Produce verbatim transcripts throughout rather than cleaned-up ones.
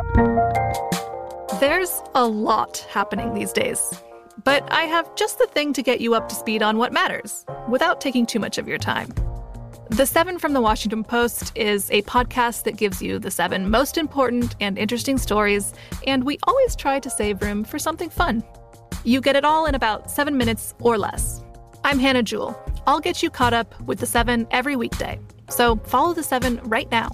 There's a lot happening these days, but I have just the thing to get you up to speed on what matters, without taking too much of your time. The Seven from the Washington Post is a podcast that gives you the seven most important and interesting stories, and we always try to save room for something fun. You get it all in about seven minutes or less. I'm Hannah Jewell. I'll get you caught up with the Seven every weekday. So follow the Seven right now.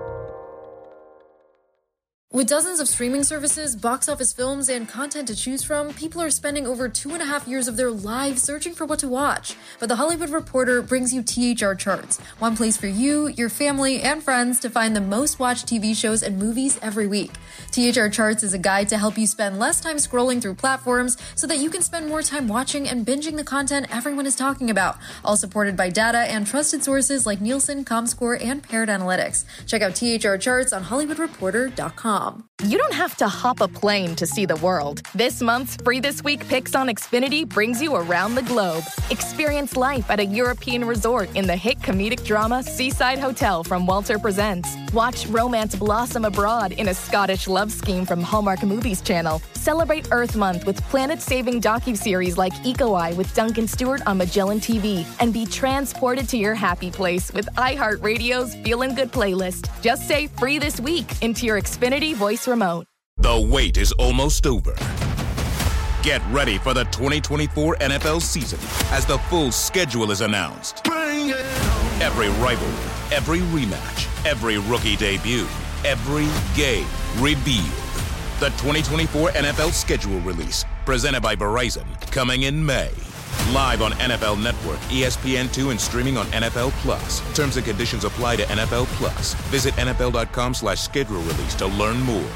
With dozens of streaming services, box office films, and content to choose from, people are spending over two and a half years of their lives searching for what to watch. But The Hollywood Reporter brings you T H R Charts, one place for you, your family, and friends to find the most watched T V shows and movies every week. T H R Charts is a guide to help you spend less time scrolling through platforms so that you can spend more time watching and binging the content everyone is talking about, all supported by data and trusted sources like Nielsen, Comscore, and Paired Analytics. Check out T H R Charts on hollywood reporter dot com. You don't have to hop a plane to see the world. This month's Free This Week Picks on Xfinity brings you around the globe. Experience life at a European resort in the hit comedic drama Seaside Hotel from Walter Presents. Watch romance blossom abroad in a Scottish love scheme from Hallmark Movies Channel. Celebrate Earth Month with planet-saving docuseries like Eco Eye with Duncan Stewart on Magellan T V. And be transported to your happy place with iHeartRadio's Feelin' Good playlist. Just say Free This Week into your Xfinity voice remote. The wait is almost over. Get ready for the twenty twenty-four N F L season as the full schedule is announced. Bring it on. Every rivalry, every rematch, every rookie debut, every game revealed. The twenty twenty-four N F L schedule release, presented by Verizon, coming in May. Live on N F L Network, E S P N two, and streaming on N F L Plus. Terms and conditions apply to N F L Plus. Visit N F L dot com slash schedule release to learn more.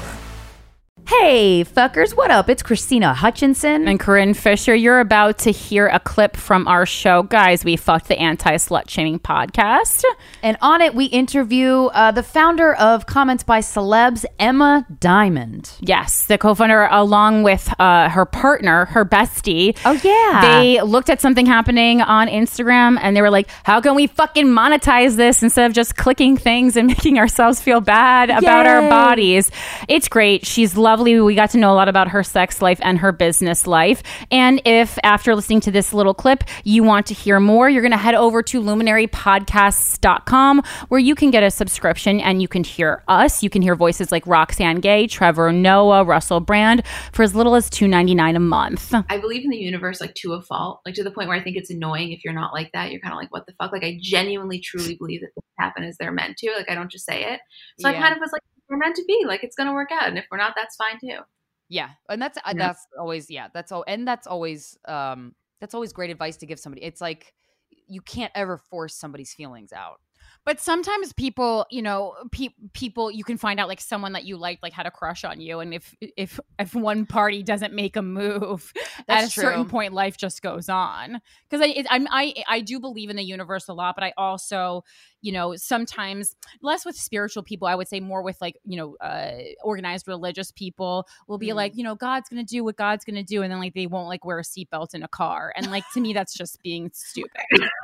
Hey, fuckers, what up? It's Christina Hutchinson. And Corinne Fisher. You're about to hear a clip from our show. Guys, we fucked the Anti-Slut Shaming podcast. And on it, we interview uh, the founder of Comments by Celebs, Emma Diamond. Yes, the co-founder, along with uh, her partner, her bestie. Oh, yeah. They looked at something happening on Instagram, and they were like, how can we fucking monetize this instead of just clicking things and making ourselves feel bad about Yay. our bodies? It's great. She's lovely. We got to know a lot about her sex life and her business life. And if after listening to this little clip, you want to hear more, you're going to head over to luminary podcasts dot com, where you can get a subscription and you can hear us. You can hear voices like Roxane Gay, Trevor Noah, Russell Brand for as little as two dollars and ninety-nine cents a month. I believe in the universe, like to a fault, like to the point where I think it's annoying if you're not like that. You're kind of like, what the fuck? Like I genuinely, truly believe that things happen as they're meant to. Like I don't just say it. So Yeah. I kind of was like, we're meant to be, like it's gonna work out, and if we're not, that's fine too. Yeah, and that's uh, Yeah. that's always yeah that's all and that's always um that's always great advice to give somebody. It's like you can't ever force somebody's feelings out. But sometimes people, you know, pe- people, you can find out like someone that you liked, like had a crush on you. And if, if, if one party doesn't make a move That's at a certain true. point, life just goes on. Cause I, it, I'm, I, I do believe in the universe a lot, but I also, you know, sometimes less with spiritual people, I would say more with like, you know, uh, organized religious people will be Mm. like, you know, God's going to do what God's going to do. And then like, they won't like wear a seatbelt in a car. And like, to me, that's just being stupid.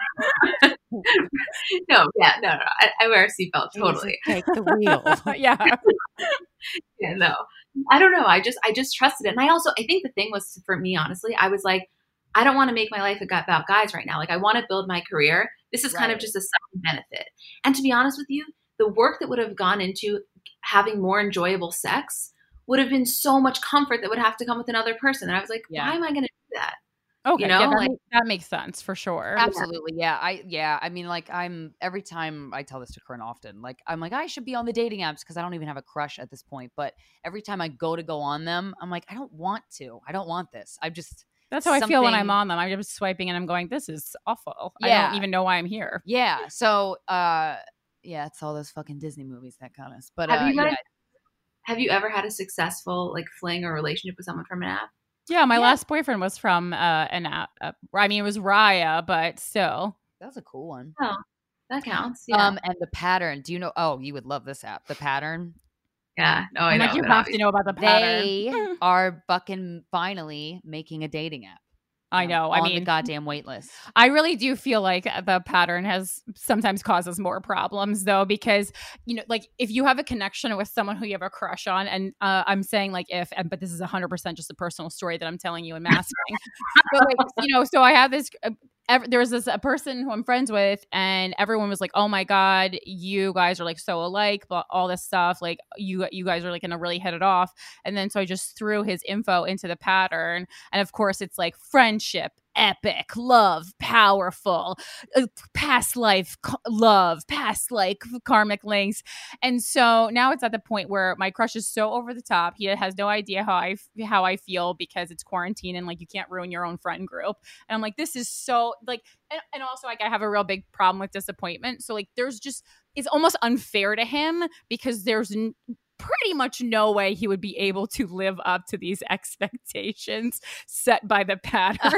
No, yeah, no, no. I, I wear a seatbelt totally. Take the wheel. Yeah. Yeah, no. I don't know. I just I just trusted it. And I also I think the thing was for me, honestly, I was like, I don't want to make my life about guys right now. Like I want to build my career. This is kind of Right. just a side benefit. And to be honest with you, the work that would have gone into having more enjoyable sex would have been so much comfort that would have to come with another person. And I was like, Yeah. why am I going to do that? Okay. You know, yeah, that, like- makes, that makes sense for sure. Absolutely. Yeah. I, yeah. I mean, like I'm every time I tell this to Corinne often, like I'm like, I should be on the dating apps because I don't even have a crush at this point. But every time I go to go on them, I'm like, I don't want to, I don't want this. I'm just, That's how I feel when I'm something- on them. I'm just swiping and I'm going, this is awful. I Yeah. don't even know why I'm here. yeah. So, uh, yeah, it's all those fucking Disney movies that got us. But Have uh, you guys yeah, have you ever had a successful like fling or relationship with someone from an app? Yeah, my Yeah. last boyfriend was from uh, an app. Uh, I mean, it was Raya, but still. that was a cool one. Oh, that counts. Yeah. Um, and the Pattern. Do you know? Oh, you would love this app. The Pattern. yeah. No, I I'm know. like, you but have obviously- to know about the pattern. They are fucking finally making a dating app. I know. I on mean, the goddamn wait list. I really do feel like the pattern has sometimes causes more problems, though, because, you know, like if you have a connection with someone who you have a crush on, and uh, I'm saying like if, and, but this is one hundred percent just a personal story that I'm telling you and masking. But like, you know, so I have this. Uh, Ever, there was this a person who I'm friends with, and everyone was like, "Oh my god, you guys are like so alike," but all this stuff, like you you guys are like gonna really hit it off. And then so I just threw his info into the pattern, and of course it's like friendship, epic, love, powerful, uh, past life ca- love, past like karmic links. And so now it's at the point where my crush is so over the top. He has no idea how I how I feel because it's quarantine and like you can't ruin your own friend group. And I'm like, this is so like, and, and also like I have a real big problem with disappointment. So like there's just, it's almost unfair to him because there's n- pretty much no way he would be able to live up to these expectations set by the pattern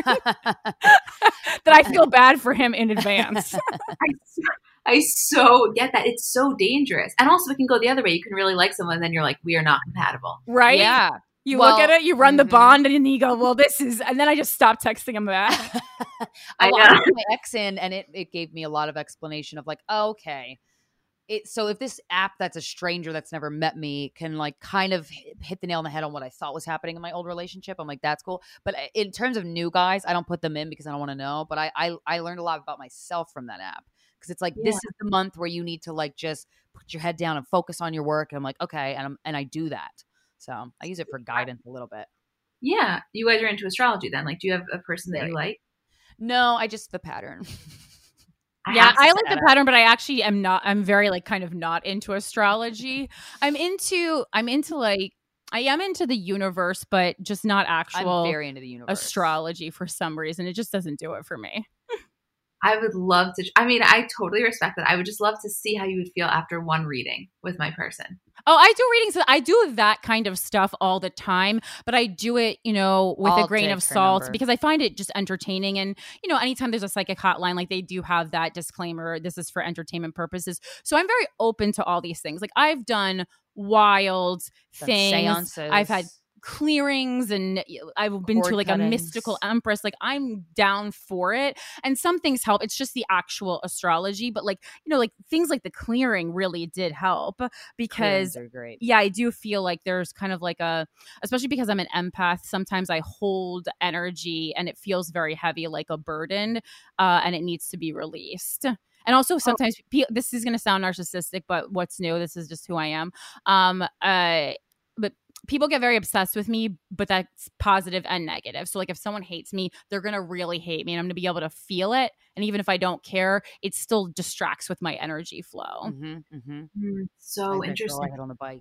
that I feel bad for him in advance. I, I so get that. It's so dangerous. And also it can go the other way. You can really like someone and then you're like, we are not compatible. Right? Yeah. You Well, look at it, you run mhm. the bond, and then you go, well, this is, and then I just stop texting him back. I Oh, know. I put my ex in, and it, it gave me a lot of explanation of like, oh, okay. It, so if this app that's a stranger that's never met me can like kind of hit hit the nail on the head on what I thought was happening in my old relationship, I'm like, that's cool. But in terms of new guys, I don't put them in because I don't want to know. But I, I I learned a lot about myself from that app because it's like Yeah. this is the month where you need to like just put your head down and focus on your work. And I'm like, okay, and I'm, and I do that. So I use it for guidance a little bit. Yeah. You guys are into astrology then. Like, do you have a person that Very. you like? No, I just the pattern. Yeah, have to I set like the up. pattern, but I actually am not, I'm very like kind of not into astrology. I'm into, I'm into like, I am into the universe, but just not actual I'm very into the universe. astrology for some reason. It just doesn't do it for me. I would love to. I mean, I totally respect that. I would just love to see how you would feel after one reading with my person. Oh, I do readings. I do that kind of stuff all the time, but I do it, you know, with I'll a grain take of her salt number. because I find it just entertaining. And, you know, anytime there's a psychic hotline, like they do have that disclaimer, this is for entertainment purposes. So I'm very open to all these things. Like I've done wild Done things. seances. I've had clearings and I've been Cord to like cuttings. a mystical empress. Like I'm down for it. And some things help. It's just the actual astrology. But like, you know, like things like the clearing really did help because Clearings are great. yeah, I do feel like there's kind of like a, especially because I'm an empath, sometimes I hold energy and it feels very heavy, like a burden, uh, and it needs to be released. And also sometimes, pe- this is going to sound narcissistic, but what's new? This is just who I am. Um, uh, but people get very obsessed with me, but that's positive and negative. So like if someone hates me, they're going to really hate me and I'm going to be able to feel it. And even if I don't care, it still distracts with my energy flow. Mm-hmm, mm-hmm. Mm, so interesting. I hit on the bike.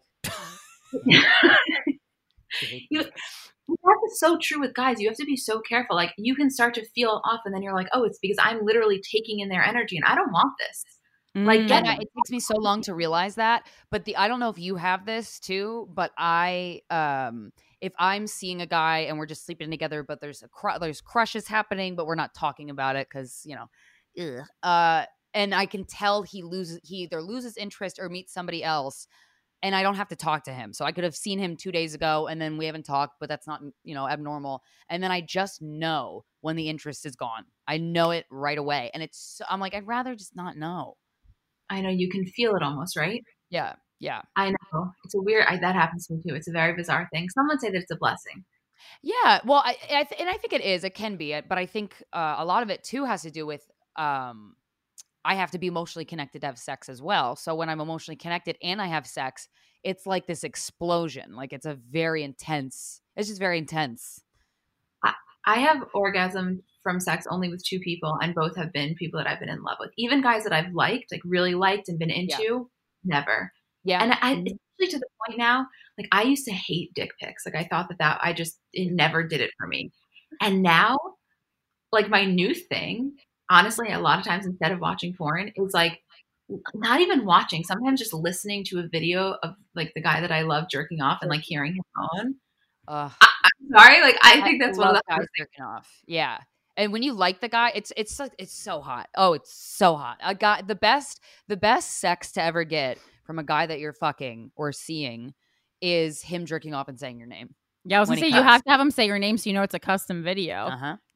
You, that is so true with guys. You have to be so careful. Like you can start to feel off and then you're like, oh, it's because I'm literally taking in their energy and I don't want this. Like, Mm. get And I, it takes me so long to realize that. But the I don't know if you have this too, but I um if I'm seeing a guy and we're just sleeping together, but there's a cr- there's crushes happening, but we're not talking about it because you know, ugh. uh, and I can tell he loses he either loses interest or meets somebody else, and I don't have to talk to him. So I could have seen him two days ago, and then we haven't talked, but that's not you know abnormal. And then I just know when the interest is gone. I know it right away, and it's I'm like I'd rather just not know. I know you can feel it almost, right? Yeah, yeah. I know. It's a weird, I, that happens to me too. It's a very bizarre thing. Some would say that it's a blessing. Yeah, well, I, I th- and I think it is. It can be, but I think uh, a lot of it too has to do with um, I have to be emotionally connected to have sex as well. So when I'm emotionally connected and I have sex, it's like this explosion. Like it's a very intense. It's just very intense. I, I have orgasm from sex only with two people, and both have been people that I've been in love with. Even guys that I've liked, like really liked and been into, Yeah. never. Yeah, And I, especially to the point now, like I used to hate dick pics. Like I thought that that I just, it never did it for me. And now, like my new thing, honestly, a lot of times instead of watching porn, is like not even watching, sometimes just listening to a video of like the guy that I love jerking off and like hearing him on. Ugh. I, I'm sorry. Like I think that's one of love the guys jerking off. Yeah. And when you like the guy, it's it's so- it's so hot. Oh, it's so hot. A guy, the best the best sex to ever get from a guy that you're fucking or seeing is him jerking off and saying your name. Yeah, I was When gonna he say you cuts. have to have him say your name so you know it's a custom video. Uh huh.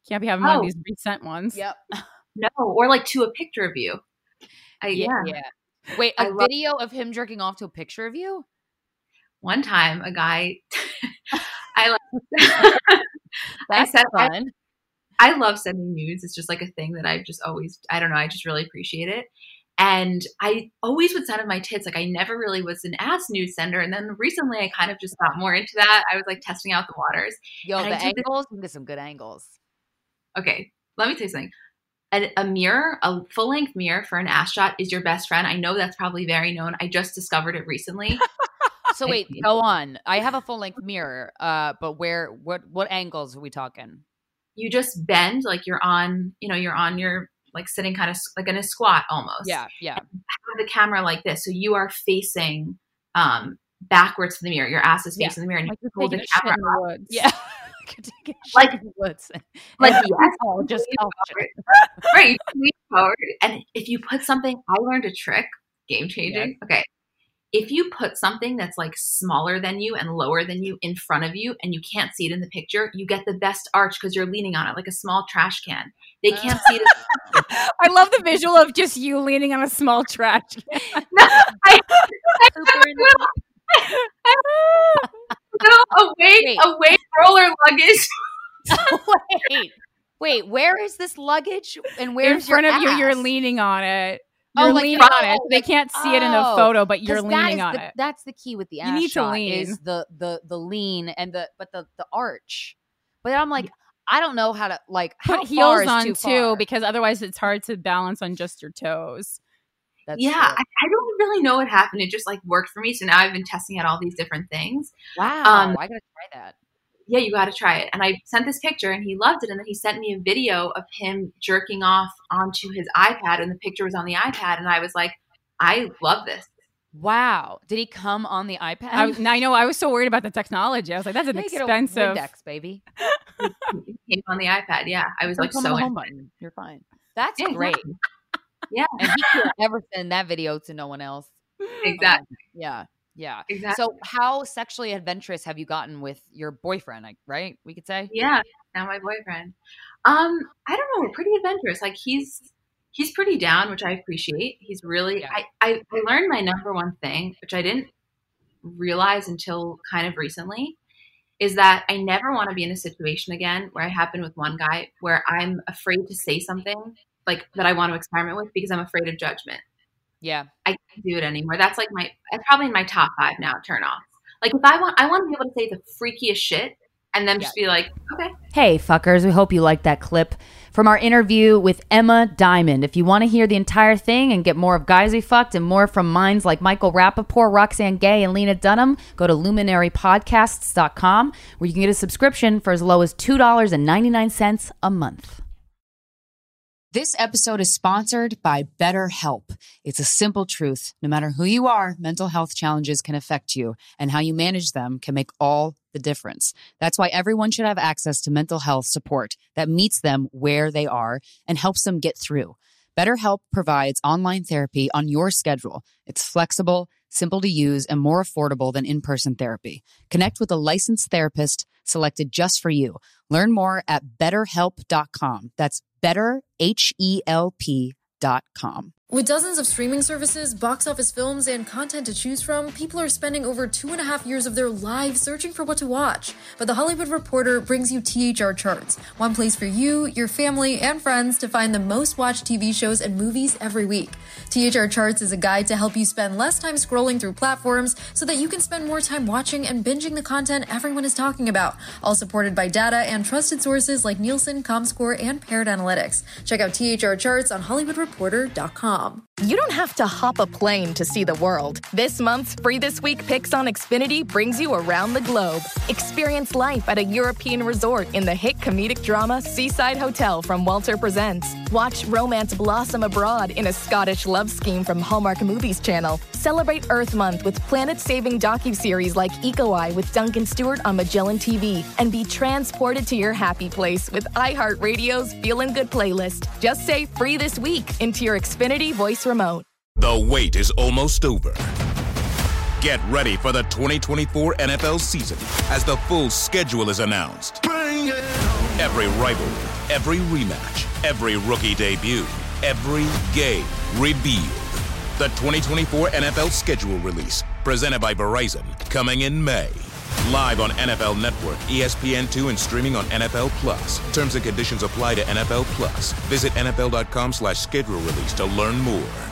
Can't be having Oh. one of these recent ones. Yep. No, or like to a picture of you. I, Yeah, yeah. yeah. Wait, a I love- video of him jerking off to a picture of you? One time, a guy, I like. That's I said, I, fun. I love sending nudes. It's just like a thing that I've just always, I don't know, I just really appreciate it. And I always would send him my tits. Like I never really was an ass nude sender. And then recently I kind of just got more into that. I was like testing out the waters. Yo, and the I did this- angles, we get some good angles. Okay, let me tell you something. A, a mirror, a full length mirror for an ass shot is your best friend. I know that's probably very known. I just discovered it recently. So wait, go on. I have a full length mirror, uh, but where, what, what angles are we talking? You just bend like you're on, you know, you're on your like sitting kind of like in a squat almost. Yeah, yeah. Have the camera like this, so you are facing um backwards to the mirror. Your ass is Yeah. facing the mirror, and Like you you're pull the taking a shit camera in the up. woods. Yeah. Could take a shit Like- in the woods. Like And- yes, oh, just lean oh, forward. Right, you lean forward, and if you put something, I learned a trick, game changing. Okay, if you put something that's like smaller than you and lower than you in front of you, and you can't see it in the picture, you get the best arch because you're leaning on it like a small trash can. They can't see it. I love the visual of just you leaning on a small trash can. No, I, I have a little, little away, Wait. away roller luggage. wait, wait, where is this luggage and In where's front your of you, you're ass? leaning on it. Oh, You're like leaning you're- on it. oh, They like- can't see it in the oh, photo, but you're 'Cause that leaning is on the, it. That's the key with the You ass need to shot lean. is the the the lean and the but the the arch. But I'm like, I don't know how to like how Put far heels is on too, too, far? because otherwise it's hard to balance on just your toes. That's Yeah, true. I, I don't really know what happened. It just like worked for me. So now I've been testing out all these different things. Wow, um, I gotta try that. Yeah, you got to try it. And I sent this picture and he loved it. And then he sent me a video of him jerking off onto his iPad, and the picture was on the iPad. And I was like, I love this. Wow, did he come on the iPad? I, was- I know. I was so worried about the technology. I was like, that's an Make it a expensive. Windex, baby. It came on the iPad. Yeah, I was like Come so on the in- home button. You're fine. That's Yeah, great. exactly. Yeah, And he can't ever send that video to no one else. exactly. Yeah, yeah. Exactly. So, how sexually adventurous have you gotten with your boyfriend? Like, right? We could say. Yeah, now my boyfriend. Um, I don't know. We're pretty adventurous. Like he's he's pretty down, which I appreciate. He's really. Yeah. I, I I learned my number one thing, which I didn't realize until kind of recently, is that I never want to be in a situation again where I happen with one guy where I'm afraid to say something like that I want to experiment with because I'm afraid of judgment. Yeah. I can't do it anymore. That's like my that's probably in my top five now turn offs. Like if I want I want to be able to say the freakiest shit and then just be like, okay. Hey, fuckers, we hope you liked that clip from our interview with Emma Diamond. If you want to hear the entire thing and get more of Guys We Fucked and more from minds like Michael Rappaport, Roxanne Gay, and Lena Dunham, go to luminary podcasts dot com, where you can get a subscription for as low as two dollars and ninety-nine cents a month. This episode is sponsored by BetterHelp. It's a simple truth. No matter who you are, mental health challenges can affect you, and how you manage them can make all the difference. That's why everyone should have access to mental health support that meets them where they are and helps them get through. BetterHelp provides online therapy on your schedule. It's flexible, simple to use, and more affordable than in-person therapy. Connect with a licensed therapist selected just for you. Learn more at better help dot com. That's better, H E L P dot com. With dozens of streaming services, box office films, and content to choose from, people are spending over two and a half years of their lives searching for what to watch. But The Hollywood Reporter brings you T H R Charts, one place for you, your family, and friends to find the most watched T V shows and movies every week. T H R Charts is a guide to help you spend less time scrolling through platforms so that you can spend more time watching and binging the content everyone is talking about, all supported by data and trusted sources like Nielsen, ComScore, and Paired Analytics. Check out T H R Charts on hollywood reporter dot com. You don't have to hop a plane to see the world. This month's Free This Week Picks on Xfinity brings you around the globe. Experience life at a European resort in the hit comedic drama Seaside Hotel from Walter Presents. Watch romance blossom abroad in a Scottish love scheme from Hallmark Movies Channel. Celebrate Earth Month with planet-saving docuseries like Eco Eye with Duncan Stewart on Magellan T V. And be transported to your happy place with iHeartRadio's Feelin' Good playlist. Just say Free This Week into your Xfinity voice remote. The wait is almost over. Get ready for the twenty twenty-four N F L season as the full schedule is announced. Every rivalry, every rematch, every rookie debut, every game revealed. The twenty twenty-four N F L schedule release, presented by Verizon, coming in May. Live on N F L Network, E S P N two, and streaming on N F L Plus. Terms and conditions apply to N F L Plus. Visit N F L dot com slash schedule release to learn more.